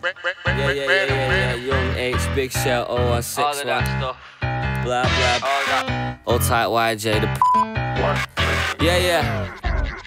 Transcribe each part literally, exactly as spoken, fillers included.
Yeah, yeah, yeah, yeah, yeah. Young H, Big Shell, oh one six one. All of that stuff. Blah, blah. All that. Old tight Y J, the p. Yeah, yeah.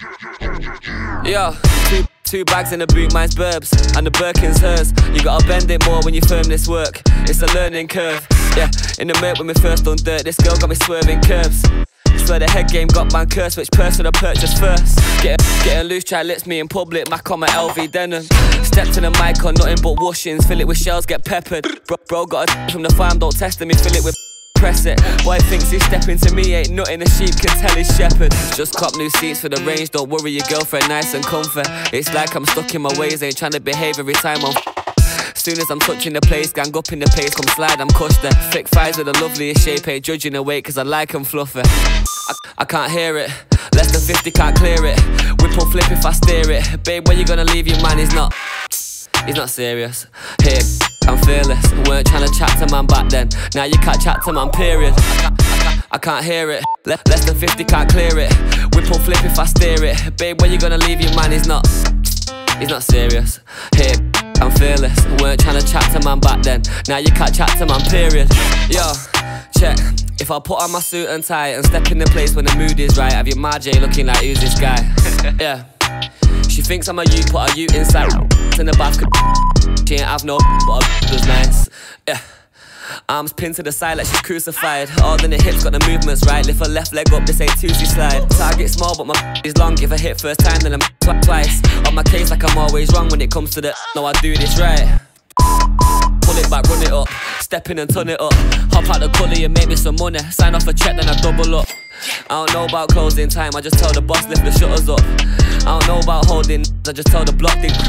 Yo, two, two bags in the boot, mine's Burbs, and the Birkin's hers. You gotta bend it more when you firm this work. It's a learning curve. Yeah, in the murk when we first done dirt, this girl got me swerving curves. Swear the head game got man cursed, which person I purchased first. Getting, getting loose, try lips me in public, Mac on my L V denim. Step to the mic on nothing but washings, fill it with shells, get peppered. Bro, bro got a from the farm, don't test me, fill it with press it. Boy thinks he's stepping to me, ain't nothing a sheep can tell his shepherd. Just cop new seats for the range, don't worry your girlfriend, nice and comfy. It's like I'm stuck in my ways, ain't trying to behave every time I'm soon as I'm touching the place, gang up in the pace, come slide, I'm crushed there. Thick thighs with the loveliest shape, ain't judging the weight, cause I like them fluffy. I, I can't hear it, less than fifty can't clear it. Whip or flip if I steer it. Babe, where you gonna leave your man, he's not, he's not serious. Here, I'm fearless, weren't trying to chat to man back then. Now you can't chat to man, period. I can't, I can't, I can't hear it, Le less than fifty can't clear it. Whip or flip if I steer it. Babe, where you gonna leave your man, he's not, he's not serious. Here, I'm fearless, weren't trying to chat to man back then. Now you can't chat to man, period. Yo, check. If I put on my suit and tie and step in the place when the mood is right, have your Marjay looking like, who's this guy? Yeah. She thinks I'm a youth, put a youth inside in the bath. She ain't have no but her was nice. Yeah. Arms pinned to the side like she's crucified. All in the hips, got the movements right. Lift her left leg up, this ain't Tuesday slide. Target small, but my is long. If I hit first time, then I'm tw twice. On my case like I'm always wrong when it comes to the no, I do this right. Pull it back, run it up. Step in and turn it up. Hop out the gully and make me some money. Sign off a check, then I double up. I don't know about closing time, I just tell the boss lift the shutters up. I don't know about holding, I just tell the block thing.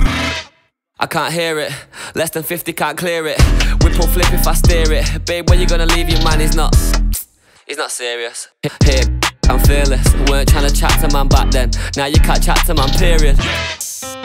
I can't hear it, less than fifty can't clear it. Whip or flip if I steer it. Babe, where you gonna leave your man, he's not, he's not serious. Here, I'm fearless, weren't trying to chat to man back then. Now you can't chat to man, period.